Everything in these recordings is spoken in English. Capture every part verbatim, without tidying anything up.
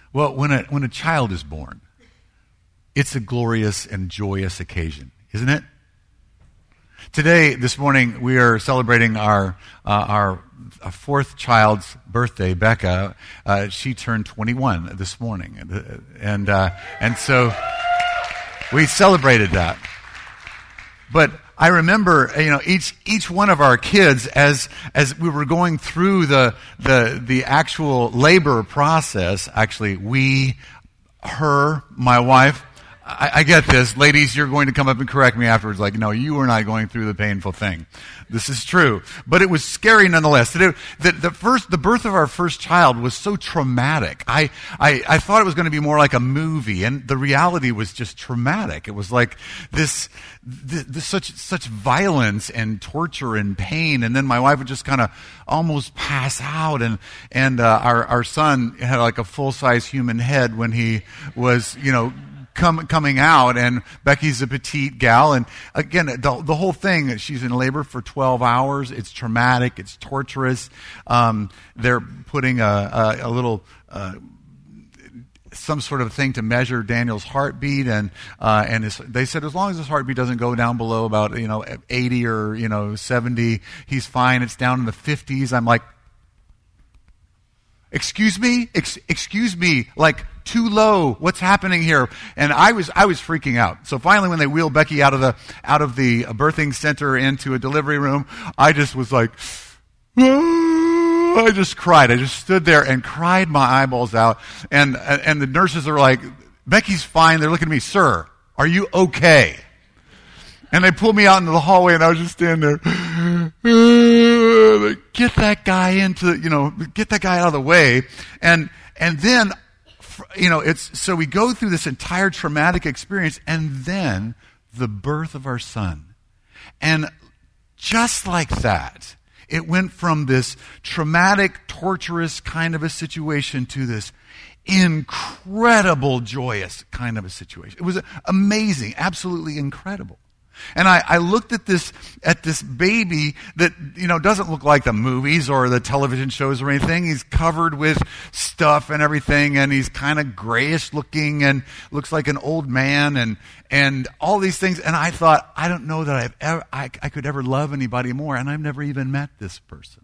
Well, when a, when a child is born, it's a glorious and joyous occasion, isn't it? Today, this morning, we are celebrating our uh, our fourth child's birthday, Becca. Uh, she turned twenty-one this morning, and uh, and so we celebrated that. But I remember, you know, each each one of our kids, as as we were going through the the the actual labor process. Actually, we, her, my wife. I, I get this. Ladies, you're going to come up and correct me afterwards, like, no, you were not going through the painful thing. This is true. But it was scary nonetheless. The, the, the, first, the birth of our first child was so traumatic. I, I, I thought it was going to be more like a movie, and the reality was just traumatic. It was like this, this, this such, such violence and torture and pain, and then my wife would just kind of almost pass out, and, and uh, our, our son had like a full-size human head when he was, you know, Come, coming out, and Becky's a petite gal, and again, the, the whole thing, she's in labor for twelve hours. It's traumatic. It's torturous. Um, they're putting a, a, a little uh, some sort of thing to measure Daniel's heartbeat, and uh, and his, they said as long as his heartbeat doesn't go down below about you know eighty or you know seventy, he's fine. It's down in the fifties. I'm like, excuse me, Ex- excuse me, like. Too low. What's happening here? And I was I was freaking out. So finally, when they wheeled Becky out of the out of the birthing center into a delivery room, I just was like, ah! I just cried. I just stood there and cried my eyeballs out. And and the nurses are like, Becky's fine. They're looking at me, sir, are you okay? And they pulled me out into the hallway, and I was just standing there. Get that guy into you know, get that guy out of the way. And and then. You know, it's so we go through this entire traumatic experience, and then the birth of our son. And just like that, it went from this traumatic, torturous kind of a situation to this incredible, joyous kind of a situation. It was amazing, absolutely incredible. And I, I looked at this at this baby that, you know, doesn't look like the movies or the television shows or anything. He's covered with stuff and everything, and he's kind of grayish looking and looks like an old man and and all these things. And I thought, I don't know that I've ever, I, I could ever love anybody more, and I've never even met this person.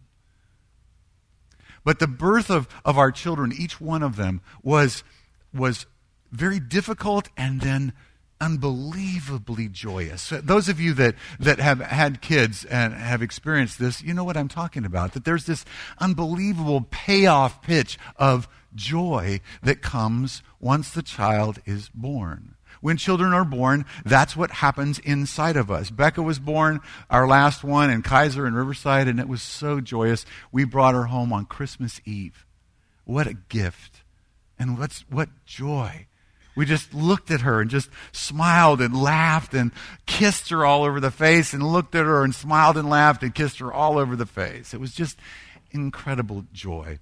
But the birth of, of our children, each one of them, was was very difficult and then unbelievably joyous. So those of you that, that have had kids and have experienced this, you know what I'm talking about, that there's this unbelievable payoff pitch of joy that comes once the child is born. When children are born, that's what happens inside of us. Becca was born, our last one, in Kaiser and Riverside, and it was so joyous. We brought her home on Christmas Eve. What a gift. And what's what joy. We just looked at her and just smiled and laughed and kissed her all over the face and looked at her and smiled and laughed and kissed her all over the face. It was just incredible joy.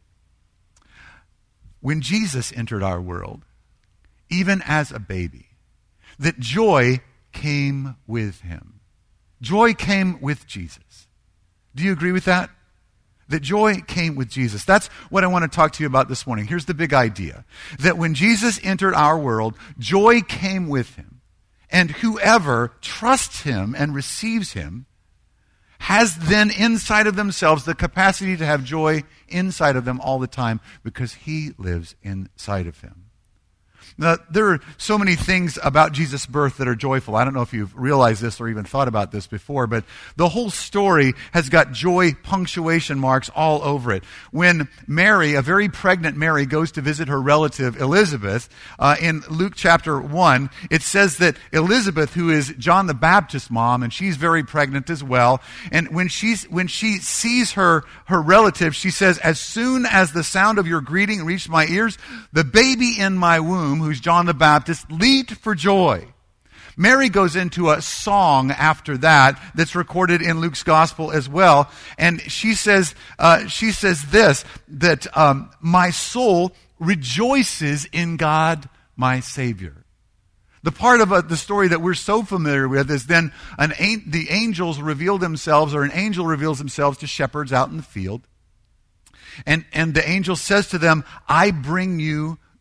When Jesus entered our world, even as a baby, that joy came with him. Joy came with Jesus. Do you agree with that? That joy came with Jesus. That's what I want to talk to you about this morning. Here's the big idea. That when Jesus entered our world, joy came with him. And whoever trusts him and receives him has then inside of themselves the capacity to have joy inside of them all the time because he lives inside of him. Now, there are so many things about Jesus' birth that are joyful. I don't know if you've realized this or even thought about this before, but the whole story has got joy punctuation marks all over it. When Mary, a very pregnant Mary, goes to visit her relative Elizabeth, uh, in Luke chapter one, it says that Elizabeth, who is John the Baptist's mom, and she's very pregnant as well, and when she's, when she sees her, her relative, she says, as soon as the sound of your greeting reached my ears, the baby in my womb, who's John the Baptist, leaped for joy. Mary goes into a song after that that's recorded in Luke's gospel as well, and she says, uh, she says this, that um, my soul rejoices in God, my Savior. The part of uh, the story that we're so familiar with is then an, the angels reveal themselves, or an angel reveals themselves to shepherds out in the field, and and the angel says to them, I bring you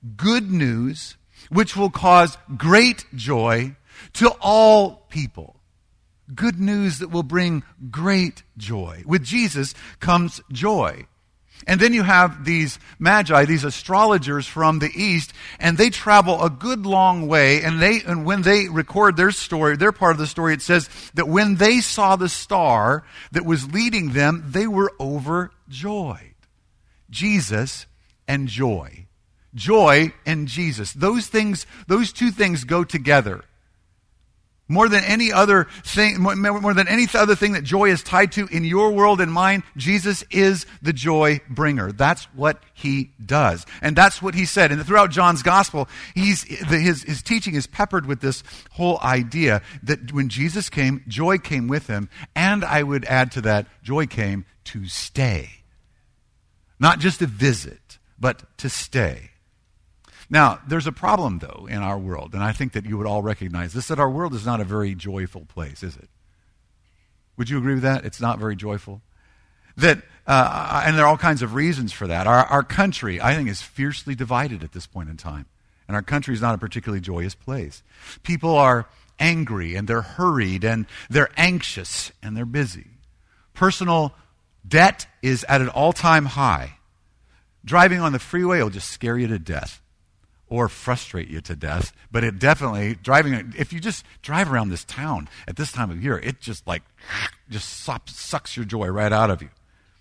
good news which will cause great joy to all people. Good news that will bring great joy. With Jesus comes joy. And then you have these magi, these astrologers from the east, and they travel a good long way, and they and when they record their story, their part of the story, it says that when they saw the star that was leading them, they were overjoyed. Jesus and joy. Joy and Jesus. Those things, those two things go together. More than any other thing, more than any other thing that joy is tied to in your world and mine, Jesus is the joy bringer. That's what he does. And that's what he said. And throughout John's gospel, he's, his, his teaching is peppered with this whole idea that when Jesus came, joy came with him. And I would add to that, joy came to stay. Not just to visit, but to stay. Now, there's a problem, though, in our world, and I think that you would all recognize this, that our world is not a very joyful place, is it? Would you agree with that? It's not very joyful? That, uh, and there are all kinds of reasons for that. Our, our country, I think, is fiercely divided at this point in time, and our country is not a particularly joyous place. People are angry, and they're hurried, and they're anxious, and they're busy. Personal debt is at an all-time high. Driving on the freeway will just scare you to death. Or frustrate you to death, but it definitely, driving, if you just drive around this town at this time of year, it just like, just sucks your joy right out of you.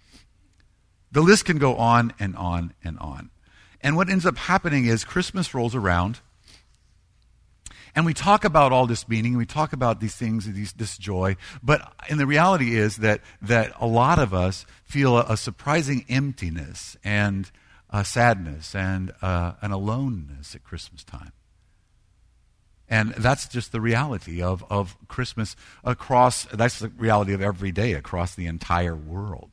The list can go on and on and on. And what ends up happening is Christmas rolls around, and we talk about all this meaning, we talk about these things, these, this joy, but and the reality is that, that a lot of us feel a, a surprising emptiness and a sadness and uh, an aloneness at Christmas time. And that's just the reality of, of Christmas across, that's the reality of every day across the entire world.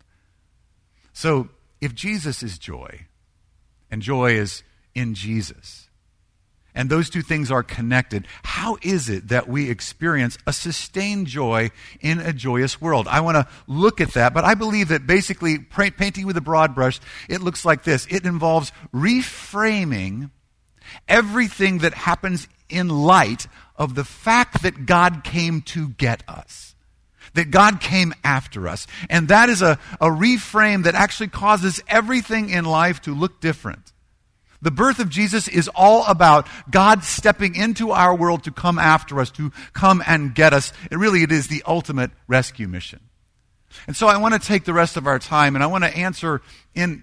So if Jesus is joy, and joy is in Jesus, and those two things are connected, how is it that we experience a sustained joy in a joyous world? I want to look at that, but I believe that basically, painting with a broad brush, it looks like this. It involves reframing everything that happens in light of the fact that God came to get us. That God came after us. And that is a, a reframe that actually causes everything in life to look different. The birth of Jesus is all about God stepping into our world to come after us, to come and get us. It really, it is the ultimate rescue mission. And so I want to take the rest of our time and I want to answer in,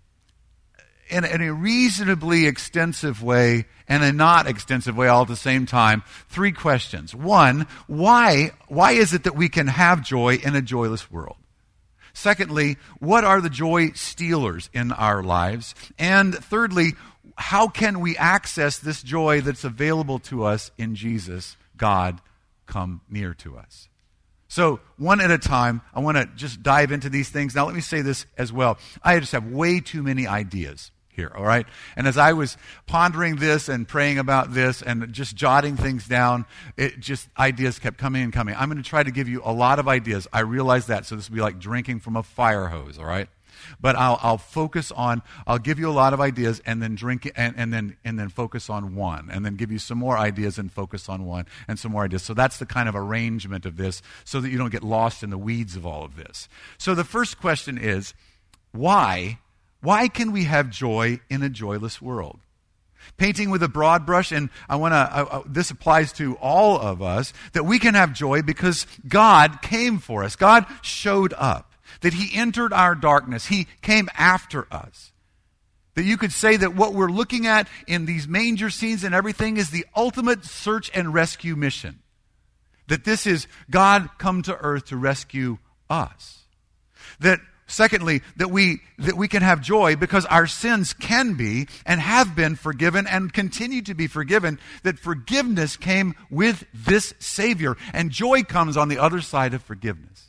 in, in a reasonably extensive way and a not extensive way all at the same time, three questions. One, why, why is it that we can have joy in a joyless world? Secondly, what are the joy stealers in our lives? And thirdly, how can we access this joy that's available to us in Jesus, God, come near to us? So one at a time, I want to just dive into these things. Now let me say this as well. I just have way too many ideas here, all right? And as I was pondering this and praying about this and just jotting things down, it just, ideas kept coming and coming. I'm going to try to give you a lot of ideas. I realize that, so this will be like drinking from a fire hose, all right? But I'll, I'll focus on, I'll give you a lot of ideas and then drink and, and then and then focus on one, and then give you some more ideas and focus on one, and some more ideas. So that's the kind of arrangement of this, so that you don't get lost in the weeds of all of this. So the first question is, why? Why can we have joy in a joyless world? Painting with a broad brush, and I want to. Uh, this applies to all of us, that we can have joy because God came for us. God showed up. That He entered our darkness. He came after us. That you could say that what we're looking at in these manger scenes and everything is the ultimate search and rescue mission. That this is God come to earth to rescue us. That Secondly, that we that we can have joy because our sins can be and have been forgiven and continue to be forgiven, that forgiveness came with this Savior, and joy comes on the other side of forgiveness.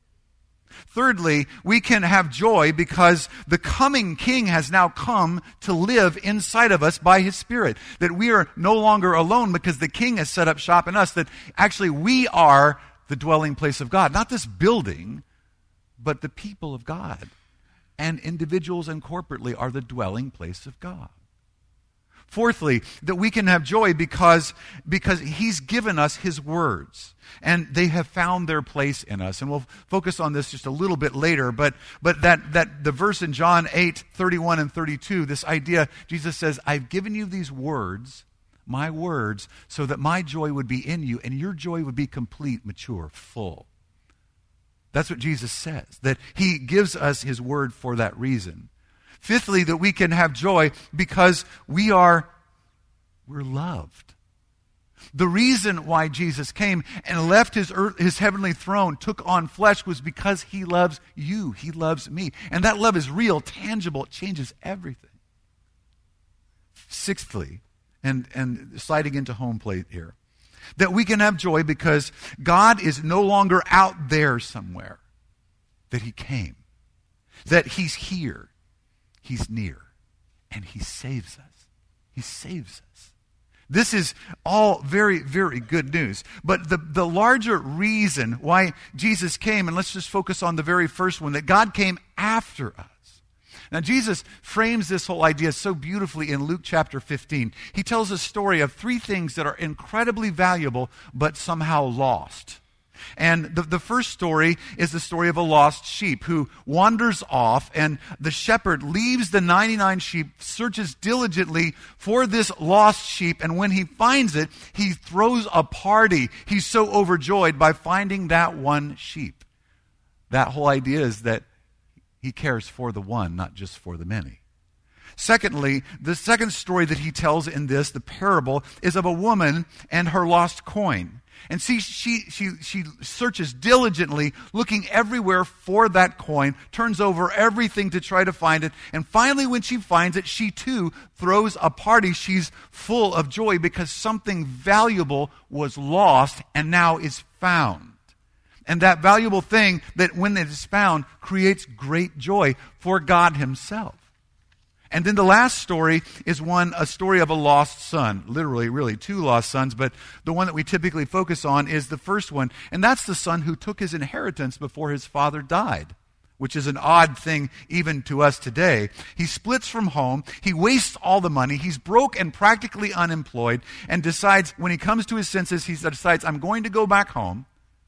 Thirdly, we can have joy because the coming King has now come to live inside of us by His Spirit, that we are no longer alone because the King has set up shop in us, that actually we are the dwelling place of God, not this building, but the people of God, and individuals and corporately are the dwelling place of God. Fourthly, that we can have joy because, because he's given us his words. And they have found their place in us. And we'll focus on this just a little bit later. But, but that, that the verse in John eight, thirty-one and thirty-two, this idea, Jesus says, I've given you these words, my words, so that my joy would be in you and your joy would be complete, mature, full. That's what Jesus says, that he gives us his word for that reason. Fifthly, that we can have joy because we are, we're loved. The reason why Jesus came and left his earth, his heavenly throne, took on flesh, was because he loves you. He loves me. And that love is real, tangible. It changes everything. Sixthly, and, and sliding into home plate here, that we can have joy because God is no longer out there somewhere. That he came. That he's here. He's near. And he saves us. He saves us. This is all very, very good news. But the, the larger reason why Jesus came, and let's just focus on the very first one, that God came after us. Now, Jesus frames this whole idea so beautifully in Luke chapter fifteen. He tells a story of three things that are incredibly valuable, but somehow lost. And the, the first story is the story of a lost sheep who wanders off, and the shepherd leaves the ninety-nine sheep, searches diligently for this lost sheep, and when he finds it, he throws a party. He's so overjoyed by finding that one sheep. That whole idea is that he cares for the one, not just for the many. Secondly, the second story that he tells in this, the parable, is of a woman and her lost coin. And see, she, she, she searches diligently, looking everywhere for that coin, turns over everything to try to find it, and finally when she finds it, she too throws a party. She's full of joy because something valuable was lost and now is found. And that valuable thing that when it is found creates great joy for God himself. And then the last story is one, a story of a lost son. Literally, really, two lost sons, but the one that we typically focus on is the first one. And that's the son who took his inheritance before his father died, which is an odd thing even to us today. He splits from home. He wastes all the money. He's broke and practically unemployed, and decides, when he comes to his senses, he decides, I'm going to go back home.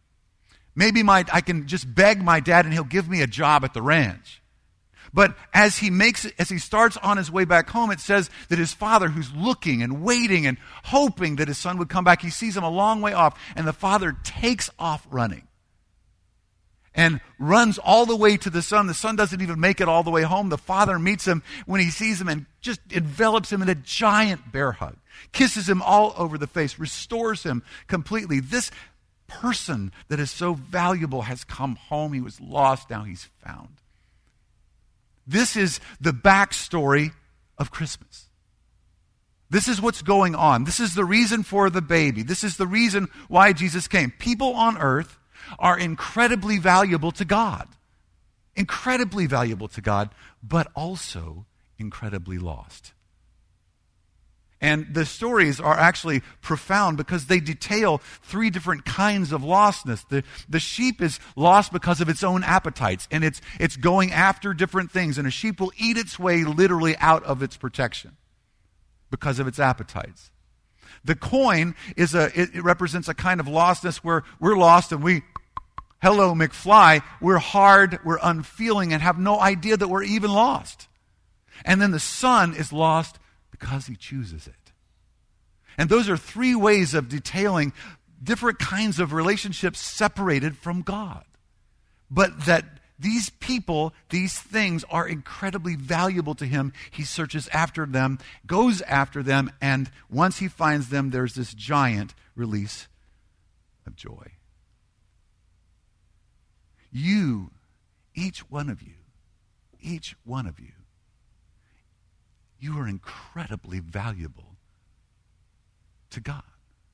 Maybe my, I can just beg my dad and he'll give me a job at the ranch. But as he makes it, as he starts on his way back home, it says that his father, who's looking and waiting and hoping that his son would come back, he sees him a long way off, and the father takes off running and runs all the way to the son. The son doesn't even make it all the way home. The father meets him when he sees him and just envelops him in a giant bear hug, kisses him all over the face, restores him completely. This person that is so valuable has come home. He was lost, now he's found. This is the backstory of Christmas. This is what's going on. This is the reason for the baby. This is the reason why Jesus came. People on earth are incredibly valuable to God. Incredibly valuable to God, but also incredibly lost. And the stories are actually profound because they detail three different kinds of lostness. The, the sheep is lost because of its own appetites, and it's, it's going after different things. And a sheep will eat its way literally out of its protection because of its appetites. The coin is a, it, it represents a kind of lostness where we're lost and we, hello McFly, we're hard, we're unfeeling, and have no idea that we're even lost. And then the son is lost because he chooses it. And those are three ways of detailing different kinds of relationships separated from God. But that these people, these things are incredibly valuable to him. He searches after them, goes after them, and once he finds them, there's this giant release of joy. You, each one of you, each one of you, you are incredibly valuable to God.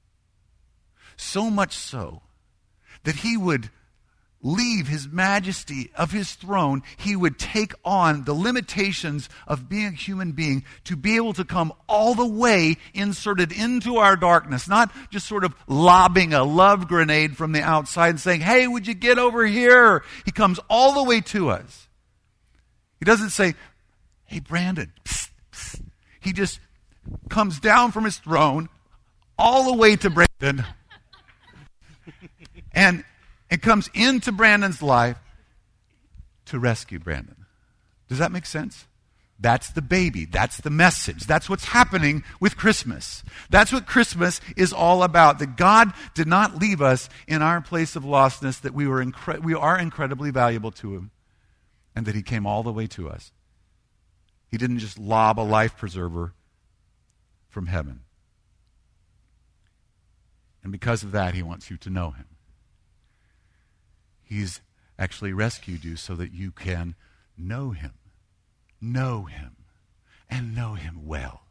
So much so that he would leave his majesty of his throne. He would take on the limitations of being a human being to be able to come all the way inserted into our darkness, not just sort of lobbing a love grenade from the outside and saying, hey, would you get over here? He comes all the way to us. He doesn't say, hey, Brandon, psst. He just comes down from his throne all the way to Brandon and it comes into Brandon's life to rescue Brandon. Does that make sense? That's the baby. That's the message. That's what's happening with Christmas. That's what Christmas is all about. That God did not leave us in our place of lostness, that we were incre- we are incredibly valuable to him, and that he came all the way to us. He didn't just lob a life preserver from heaven. And because of that, he wants you to know him. He's actually rescued you so that you can know him. Know him. And know him well.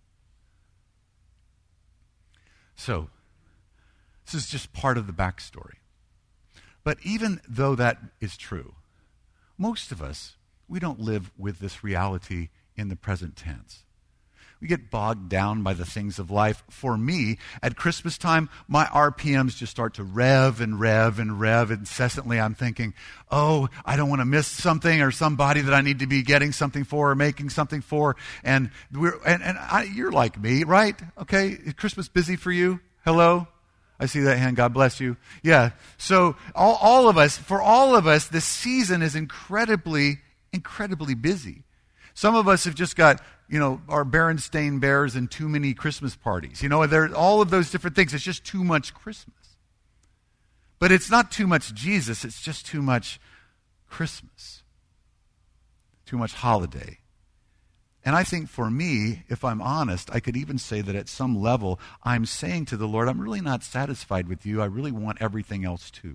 So, this is just part of the backstory. But even though that is true, most of us, we don't live with this reality in the present tense. We get bogged down by the things of life. For me, at Christmas time, my R P Ms just start to rev and rev and rev incessantly. I'm thinking, oh, I don't want to miss something or somebody that I need to be getting something for or making something for. And we're and, and I, you're like me, right? Okay, is Christmas busy for you? Hello? I see that hand. God bless you. Yeah. So all, all of us, for all of us, this season is incredibly, incredibly busy. Some of us have just got, you know, our Berenstain Bears and too many Christmas parties. You know, there all of those different things. It's just too much Christmas. But it's not too much Jesus. It's just too much Christmas. Too much holiday. And I think for me, if I'm honest, I could even say that at some level, I'm saying to the Lord, I'm really not satisfied with you. I really want everything else too.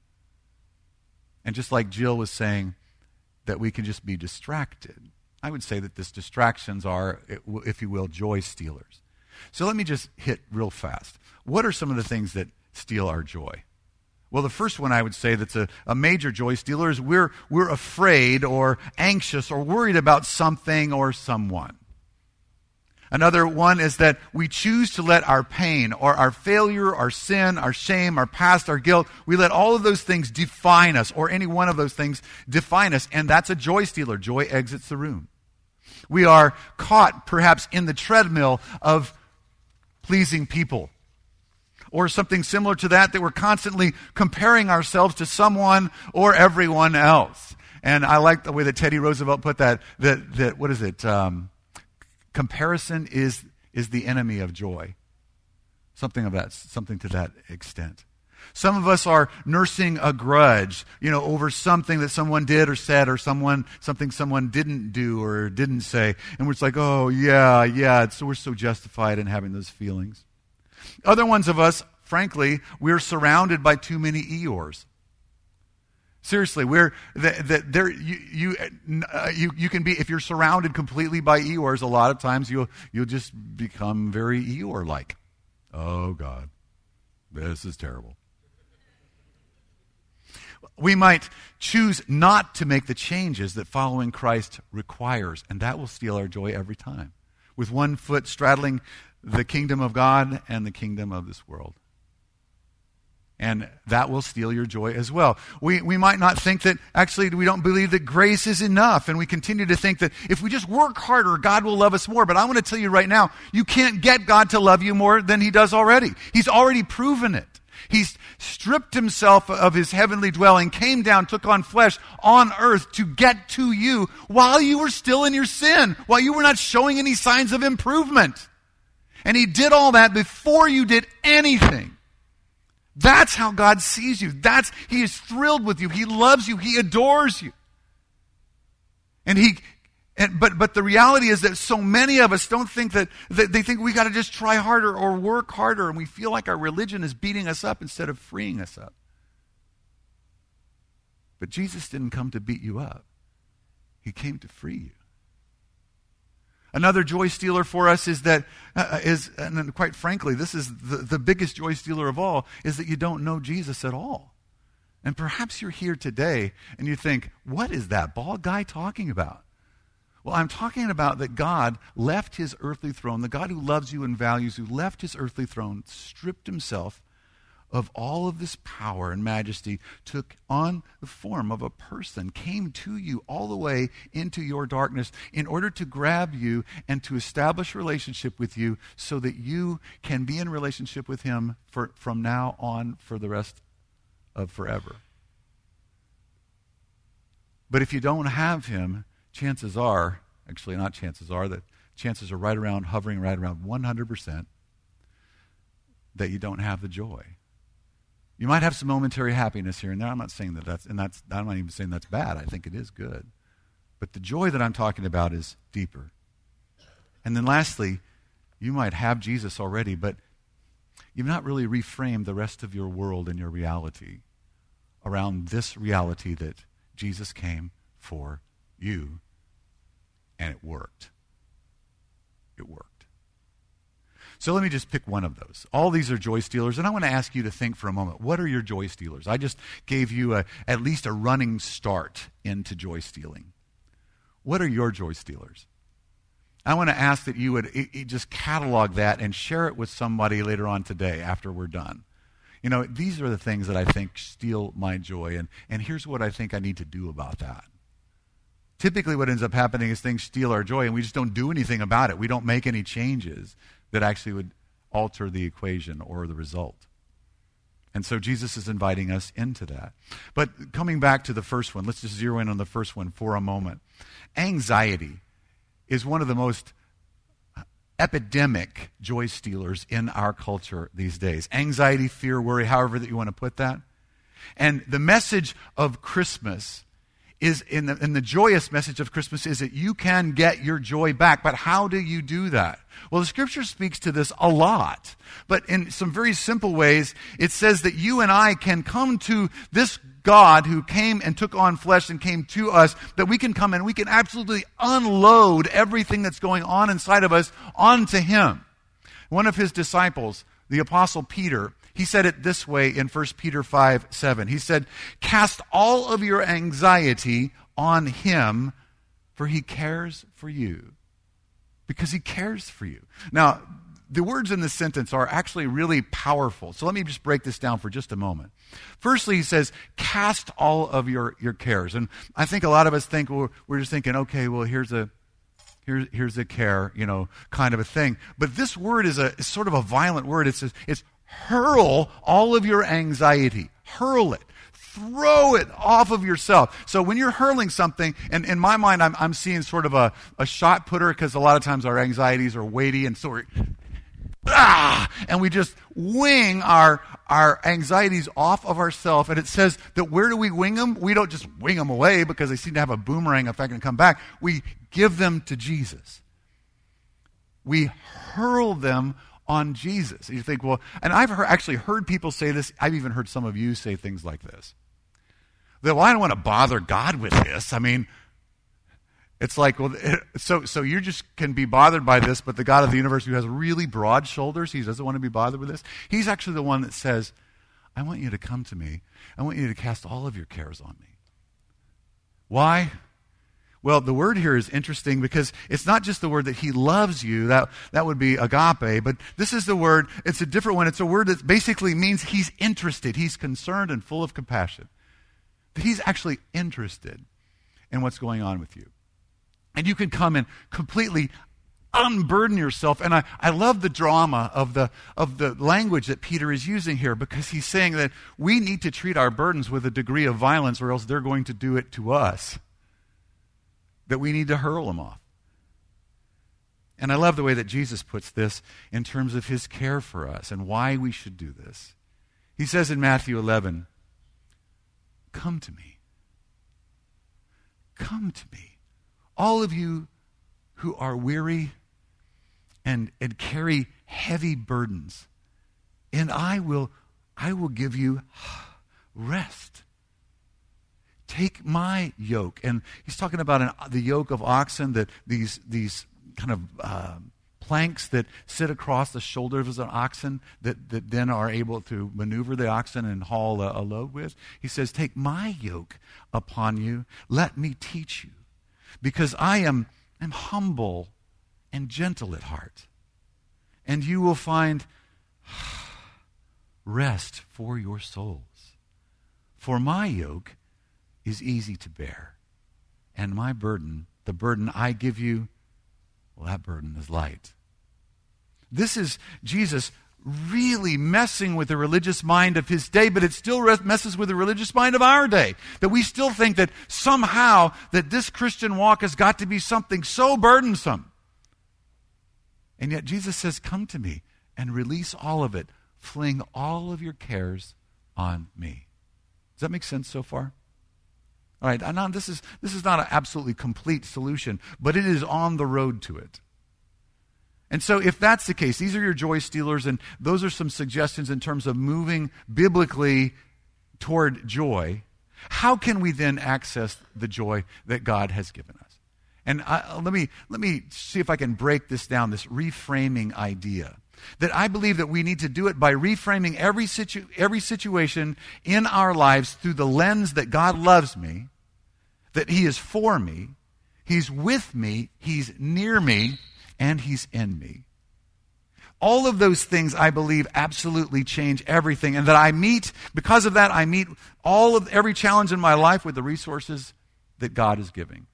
And just like Jill was saying, that we can just be distracted. I would say that these distractions are, if you will, joy stealers. So let me just hit real fast. What are some of the things that steal our joy? Well, the first one I would say that's a, a major joy stealer is we're, we're afraid or anxious or worried about something or someone. Another one is that we choose to let our pain or our failure, our sin, our shame, our past, our guilt, we let all of those things define us, or any one of those things define us, and that's a joy stealer. Joy exits the room. We are caught perhaps in the treadmill of pleasing people, or something similar to that, that we're constantly comparing ourselves to someone or everyone else. And I like the way that Teddy Roosevelt put that, that, that what is it, um, comparison is is the enemy of joy. Something of that, something to that extent. Some of us are nursing a grudge, you know, over something that someone did or said, or someone something someone didn't do or didn't say, and we're just like, oh yeah, yeah. It's, we're so justified in having those feelings. Other ones of us, frankly, we're surrounded by too many Eeyores. Seriously, we're that the, there. You you, uh, you you can be, if you're surrounded completely by Eeyores. A lot of times you'll you'll just become very Eeyore-like. Oh God, this is terrible. We might choose not to make the changes that following Christ requires, and that will steal our joy every time. With one foot straddling the kingdom of God and the kingdom of this world. And that will steal your joy as well. We we might not think that, actually, we don't believe that grace is enough. And we continue to think that if we just work harder, God will love us more. But I want to tell you right now, you can't get God to love you more than he does already. He's already proven it. He's stripped himself of his heavenly dwelling, came down, took on flesh on earth to get to you while you were still in your sin, while you were not showing any signs of improvement. And he did all that before you did anything. That's how God sees you. That's, he is thrilled with you. He loves you. He adores you. And he, and, but, but the reality is that so many of us don't think that, that they think we got to just try harder or work harder, and we feel like our religion is beating us up instead of freeing us up. But Jesus didn't come to beat you up. He came to free you. Another joy stealer for us is that, uh, is, and quite frankly, this is the, the biggest joy stealer of all, is that you don't know Jesus at all. And perhaps you're here today and you think, what is that bald guy talking about? Well, I'm talking about that God left his earthly throne, the God who loves you and values you, left his earthly throne, stripped himself of all of this power and majesty, took on the form of a person, came to you all the way into your darkness in order to grab you and to establish a relationship with you so that you can be in relationship with him for, from now on for the rest of forever. But if you don't have him, chances are, actually not chances are, that chances are right around, hovering right around one hundred percent that you don't have the joy. You might have some momentary happiness here and there. I'm not saying that that's, and that's, I'm not even saying that's bad. I think it is good. But the joy that I'm talking about is deeper. And then lastly, you might have Jesus already, but you've not really reframed the rest of your world and your reality around this reality that Jesus came for you, and it worked. It worked. So let me just pick one of those. All these are joy stealers, and I want to ask you to think for a moment, what are your joy stealers? I just gave you a, at least a running start into joy stealing. What are your joy stealers? I want to ask that you would it, it just catalog that and share it with somebody later on today after we're done. You know, these are the things that I think steal my joy, and, and here's what I think I need to do about that. Typically what ends up happening is things steal our joy, and we just don't do anything about it. We don't make any changes that actually would alter the equation or the result. And so Jesus is inviting us into that. But coming back to the first one, let's just zero in on the first one for a moment. Anxiety is one of the most epidemic joy stealers in our culture these days. Anxiety, fear, worry, however that you want to put that. And the message of Christmas is, in the, in the joyous message of Christmas is that you can get your joy back. But how do you do that? Well, the scripture speaks to this a lot. But in some very simple ways, it says that you and I can come to this God who came and took on flesh and came to us, that we can come and we can absolutely unload everything that's going on inside of us onto him. One of his disciples, the Apostle Peter, he said it this way in First Peter five seven. He said, "Cast all of your anxiety on him, for he cares for you." Because he cares for you. Now, the words in this sentence are actually really powerful. So let me just break this down for just a moment. Firstly, he says, cast all of your, your cares. And I think a lot of us think, well, we're just thinking, okay, well, here's a here's here's a care, you know, kind of a thing. But this word is a is sort of a violent word. It says it's hurl all of your anxiety. Hurl it. Throw it off of yourself. So when you're hurling something, and in my mind, I'm, I'm seeing sort of a, a shot putter, because a lot of times our anxieties are weighty, and so we're, ah, and we just wing our, our anxieties off of ourselves. And it says that where do we wing them? We don't just wing them away because they seem to have a boomerang effect and come back. We give them to Jesus. We hurl them on Jesus. And you think, well, and I've heard, actually heard people say this. I've even heard some of you say things like this. That, well, I don't want to bother God with this. I mean, it's like, well, it, so so you just can be bothered by this, but the God of the universe who has really broad shoulders, he doesn't want to be bothered with this. He's actually the one that says, I want you to come to me. I want you to cast all of your cares on me. Why? Well, the word here is interesting because it's not just the word that he loves you. That, that would be agape. But this is the word, it's a different one. It's a word that basically means he's interested. He's concerned and full of compassion. That he's actually interested in what's going on with you. And you can come and completely unburden yourself. And I, I love the drama of the, of the language that Peter is using here, because he's saying that we need to treat our burdens with a degree of violence, or else they're going to do it to us. That we need to hurl them off. And I love the way that Jesus puts this in terms of his care for us and why we should do this. He says in Matthew eleven, come to me. Come to me. All of you who are weary and, and carry heavy burdens, and I will, I will give you rest. Take my yoke. And he's talking about an, the yoke of oxen, that these these kind of uh, planks that sit across the shoulders of an oxen that, that then are able to maneuver the oxen and haul a, a load with. He says, take my yoke upon you. Let me teach you. Because I am, am humble and gentle at heart. And you will find rest for your souls. For my yoke is easy to bear, and my burden, the burden I give you, well, that burden is light. This is Jesus really messing with the religious mind of his day, but it still messes with the religious mind of our day. That we still think that somehow that this Christian walk has got to be something so burdensome. And yet Jesus says, come to me and release all of it. Fling all of your cares on me. Does that make sense so far? All right, now this is, this is not an absolutely complete solution, but it is on the road to it. And so if that's the case, these are your joy stealers, and those are some suggestions in terms of moving biblically toward joy. How can we then access the joy that God has given us? And I, let me let me see if I can break this down, this reframing idea. That I believe that we need to do it by reframing every situ, every situation in our lives through the lens that God loves me, that he is for me, he's with me, he's near me, and he's in me. All of those things, I believe, absolutely change everything. And that I meet, because of that, I meet all of every challenge in my life with the resources that God is giving.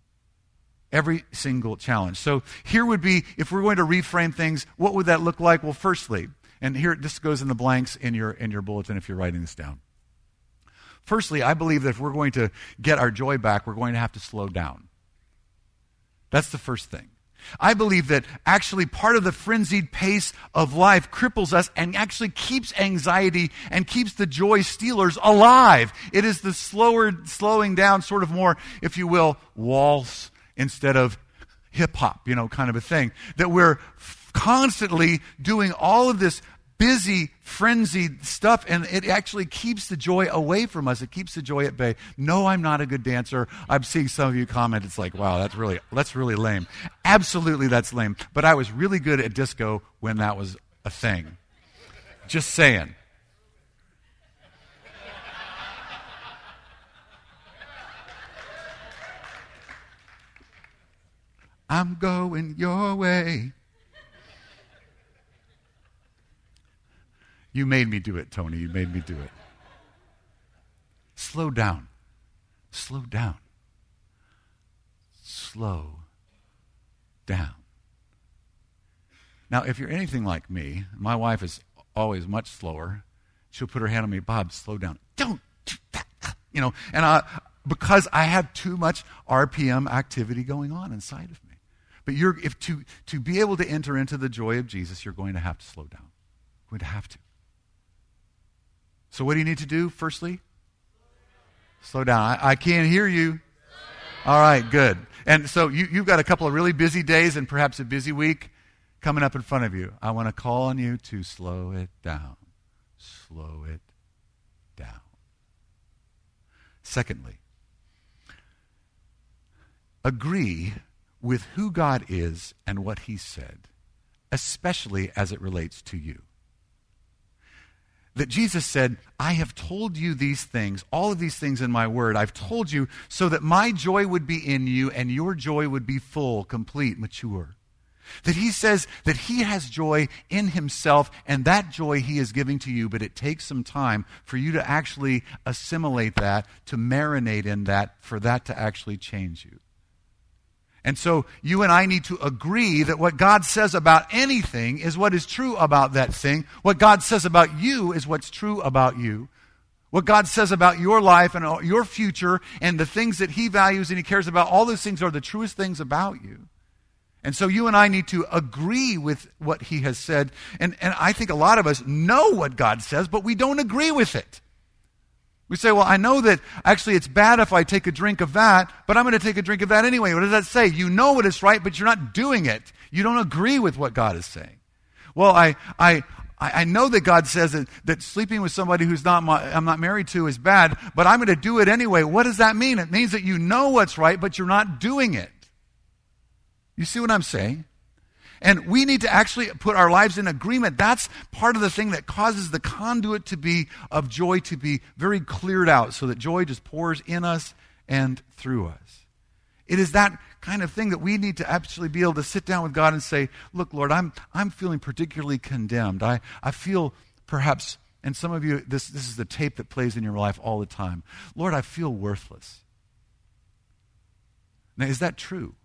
Every single challenge. So here would be, if we're going to reframe things, what would that look like? Well, firstly, and here this goes in the blanks in your in your bulletin if you're writing this down. Firstly, I believe that if we're going to get our joy back, we're going to have to slow down. That's the first thing. I believe that actually part of the frenzied pace of life cripples us and actually keeps anxiety and keeps the joy stealers alive. It is the slower, slowing down, sort of more, if you will, waltz instead of hip-hop, you know, kind of a thing. That we're f- constantly doing all of this busy, frenzied stuff, and it actually keeps the joy away from us. It keeps the joy at bay. No, I'm not a good dancer. I'm seeing some of you comment, it's like, wow, that's really that's really lame. Absolutely, that's lame. But I was really good at disco when that was a thing. Just saying. I'm going your way. You made me do it, Tony. You made me do it. Slow down. Slow down. Slow down. Now, if you're anything like me, my wife is always much slower. She'll put her hand on me, Bob, slow down. Don't do that. You know, and I, because I have too much R P M activity going on inside of me. But you're, if to, to be able to enter into the joy of Jesus, you're going to have to slow down. You're going to have to. So what do you need to do, firstly? Slow down. I, I can't hear you. All right, good. And so you, you've got a couple of really busy days and perhaps a busy week coming up in front of you. I want to call on you to slow it down. Slow it down. Secondly, agree with who God is and what he said, especially as it relates to you. That Jesus said, I have told you these things, all of these things in my word. I've told you so that my joy would be in you and your joy would be full, complete, mature. That he says that he has joy in himself and that joy he is giving to you, but it takes some time for you to actually assimilate that, to marinate in that, for that to actually change you. And so you and I need to agree that what God says about anything is what is true about that thing. What God says about you is what's true about you. What God says about your life and your future and the things that he values and he cares about, all those things are the truest things about you. And so you and I need to agree with what he has said. And, and I think a lot of us know what God says, but we don't agree with it. We say, well, I know that actually it's bad if I take a drink of that, but I'm going to take a drink of that anyway. What does that say? You know what is right, but you're not doing it. You don't agree with what God is saying. Well, I I I know that God says that, that sleeping with somebody who's not my, I'm not married to is bad, but I'm going to do it anyway. What does that mean? It means that you know what's right, but you're not doing it. You see what I'm saying? And we need to actually put our lives in agreement. That's part of the thing that causes the conduit to be of joy to be very cleared out so that joy just pours in us and through us. It is that kind of thing that we need to actually be able to sit down with God and say, look, Lord, I'm I'm feeling particularly condemned. I, I feel perhaps And some of you, this, this is the tape that plays in your life all the time. Lord, I feel worthless. Now, is that true?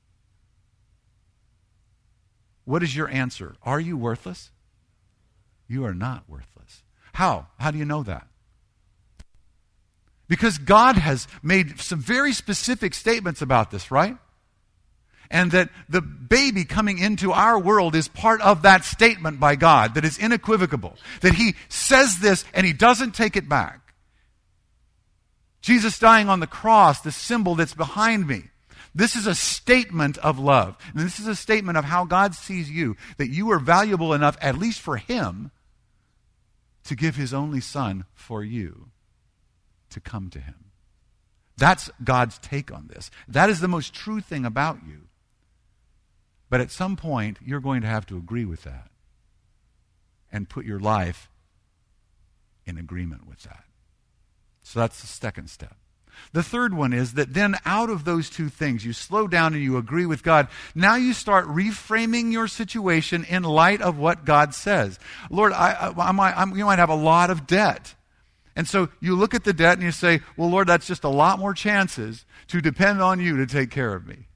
What is your answer? Are you worthless? You are not worthless. How? How do you know that? Because God has made some very specific statements about this, right? And that the baby coming into our world is part of that statement by God that is unequivocal. That he says this and he doesn't take it back. Jesus dying on the cross, the symbol that's behind me. This is a statement of love. And this is a statement of how God sees you. That you are valuable enough, at least for him, to give his only son for you to come to him. That's God's take on this. That is the most true thing about you. But at some point, you're going to have to agree with that and put your life in agreement with that. So that's the second step. The third one is that then out of those two things, you slow down and you agree with God. Now you start reframing your situation in light of what God says. Lord, I, I, I might, I'm, you might have a lot of debt. And so you look at the debt and you say, well, Lord, that's just a lot more chances to depend on you to take care of me.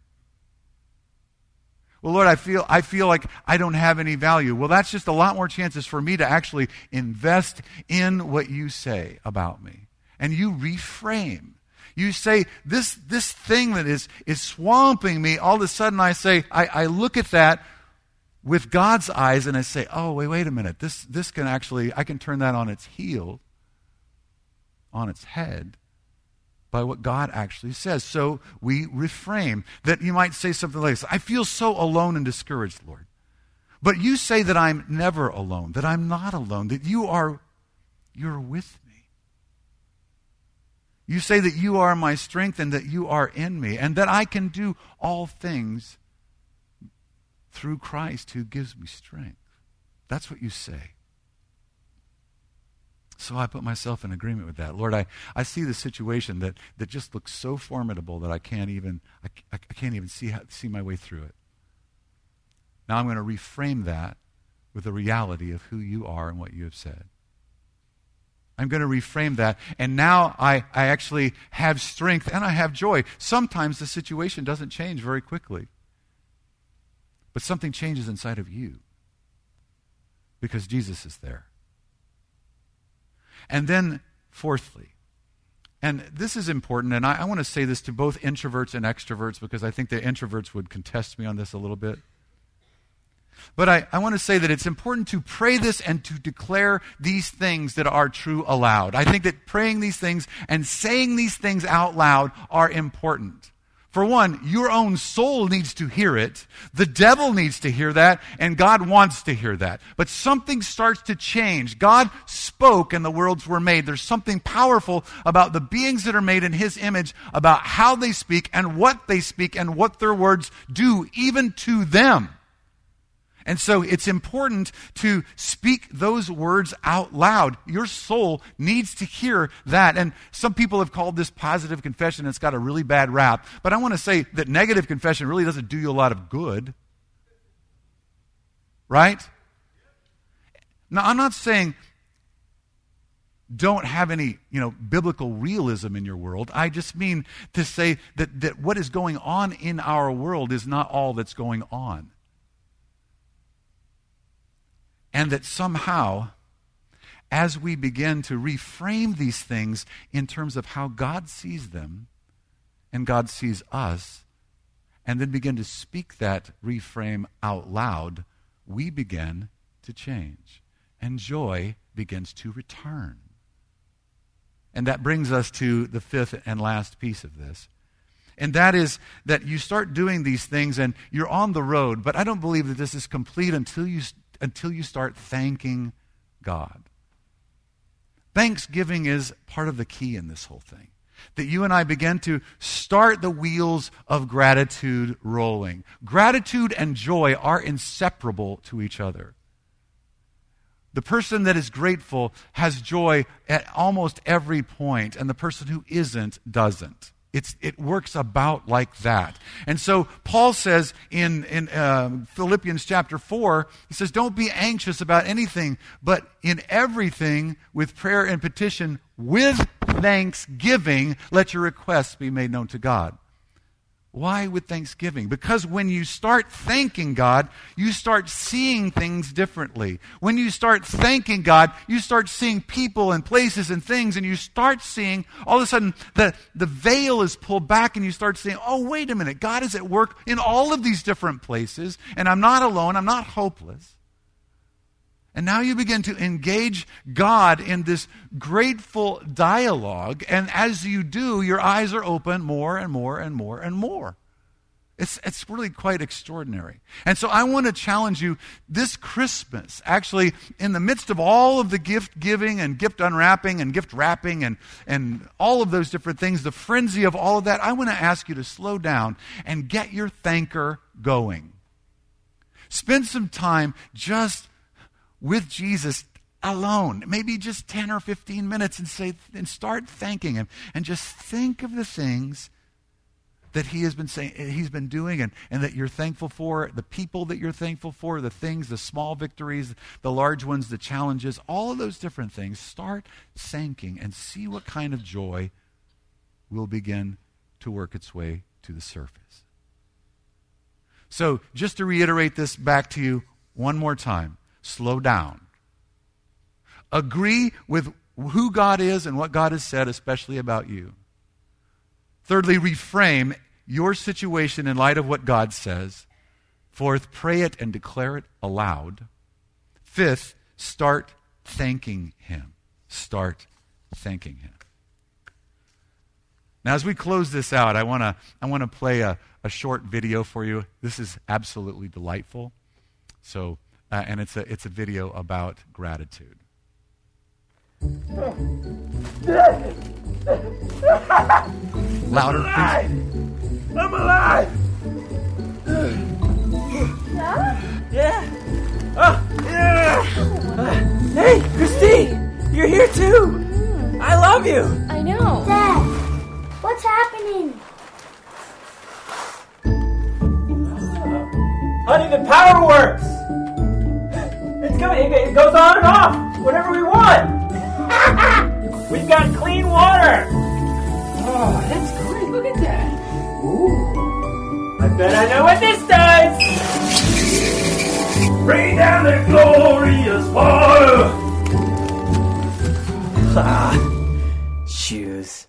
Well, Lord, I feel I feel like I don't have any value. Well, that's just a lot more chances for me to actually invest in what you say about me. And you reframe. You say, this this thing that is, is swamping me, all of a sudden I say, I, I look at that with God's eyes and I say, oh, wait, wait a minute. This this can actually, I can turn that on its heel, on its head, by what God actually says. So we reframe. That you might say something like this, I feel so alone and discouraged, Lord. But you say that I'm never alone, that I'm not alone, that you are, you're with me. You say that you are my strength and that you are in me, and that I can do all things through Christ who gives me strength. That's what you say. So I put myself in agreement with that. Lord, I, I see the situation that, that just looks so formidable that I can't even I, I can't even see how, see my way through it. Now I'm going to reframe that with the reality of who you are and what you have said. I'm going to reframe that, and now I, I actually have strength and I have joy. Sometimes the situation doesn't change very quickly, but something changes inside of you because Jesus is there. And then, fourthly, and this is important, and I, I want to say this to both introverts and extroverts because I think the introverts would contest me on this a little bit. But I, I want to say that it's important to pray this and to declare these things that are true aloud. I think that praying these things and saying these things out loud are important. For one, your own soul needs to hear it. The devil needs to hear that, and God wants to hear that. But something starts to change. God spoke and the worlds were made. There's something powerful about the beings that are made in his image, about how they speak and what they speak and what their words do, even to them. And so it's important to speak those words out loud. Your soul needs to hear that. And some people have called this positive confession. It's got a really bad rap. But I want to say that negative confession really doesn't do you a lot of good. Right? Now, I'm not saying don't have any, you know, biblical realism in your world. I just mean to say that, that what is going on in our world is not all that's going on. And that somehow, as we begin to reframe these things in terms of how God sees them, and God sees us, and then begin to speak that reframe out loud, we begin to change. And joy begins to return. And that brings us to the fifth and last piece of this. And that is that you start doing these things and you're on the road, but I don't believe that this is complete until you until you start thanking God. Thanksgiving is part of the key in this whole thing. That you and I begin to start the wheels of gratitude rolling. Gratitude and joy are inseparable to each other. The person that is grateful has joy at almost every point, and the person who isn't doesn't. It's, it works about like that. And so Paul says in, in uh, Philippians chapter four, he says, don't be anxious about anything, but in everything with prayer and petition, with thanksgiving, let your requests be made known to God. Why with thanksgiving? Because when you start thanking God, you start seeing things differently. When you start thanking God, you start seeing people and places and things, and you start seeing, all of a sudden, the, the veil is pulled back, and you start saying, oh, wait a minute, God is at work in all of these different places, and I'm not alone, I'm not hopeless. And now you begin to engage God in this grateful dialogue, and as you do, your eyes are open more and more and more and more. It's, it's really quite extraordinary. And so I want to challenge you this Christmas, actually, in the midst of all of the gift giving and gift unwrapping and gift wrapping and, and all of those different things, the frenzy of all of that, I want to ask you to slow down and get your thanker going. Spend some time just with Jesus alone, maybe just ten or fifteen minutes, and say, and start thanking him, and just think of the things that he has been saying, he's been doing, and, and that you're thankful for, the people that you're thankful for, the things, the small victories, the large ones, the challenges, all of those different things. Start thanking and see what kind of joy will begin to work its way to the surface. So just to reiterate this back to you one more time. Slow down. Agree with who God is and what God has said, especially about you. Thirdly, reframe your situation in light of what God says. Fourth, pray it and declare it aloud. Fifth, start thanking him. Start thanking him. Now, as we close this out, I want to I want to play a, a short video for you. This is absolutely delightful. So. Uh, and it's a it's a video about gratitude. Louder, I'm alive! I'm alive! Yeah? Yeah! Oh, yeah! Uh, hey, Christine! You're here too! Mm. I love you! I know. Dad, what's happening? Honey, the power works! It's going, it goes on and off whenever we want. We've got clean water. Oh, that's great. Look at that. Ooh. I bet I know what this does. Bring down the glorious water. Ah, shoes.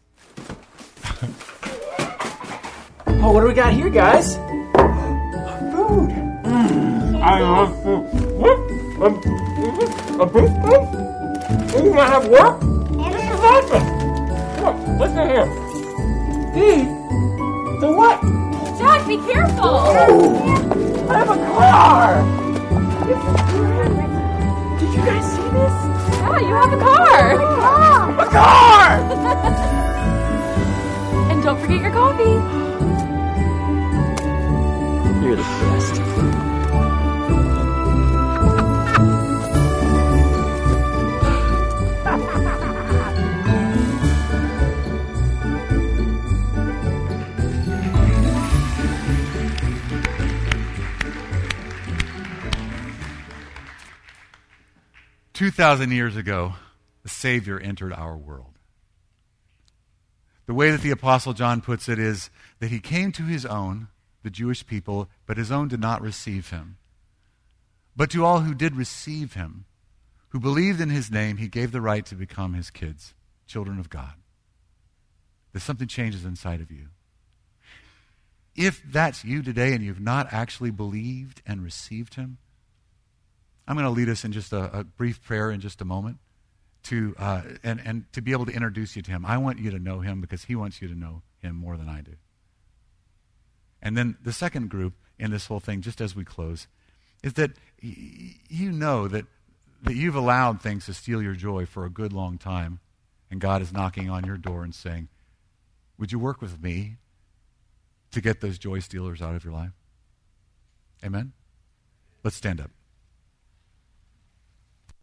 Oh, what do we got here, guys? Food. Mm, I love food. What? Um, a booth? You want to have work? This is awesome. Look, listen here. Feed? For what? Jack, be careful. Oh, I have a car. This is great. Did you guys see this? Yeah, you have a car. A car! And don't forget your coffee. You're the best. two thousand years ago, the Savior entered our world. The way that the Apostle John puts it is that he came to his own, the Jewish people, but his own did not receive him. But to all who did receive him, who believed in his name, he gave the right to become his kids, children of God. That something changes inside of you. If that's you today and you've not actually believed and received him, I'm going to lead us in just a, a brief prayer in just a moment to uh, and, and to be able to introduce you to him. I want you to know him because he wants you to know him more than I do. And then the second group in this whole thing, just as we close, is that y- you know that, that you've allowed things to steal your joy for a good long time, and God is knocking on your door and saying, would you work with me to get those joy stealers out of your life? Amen? Let's stand up.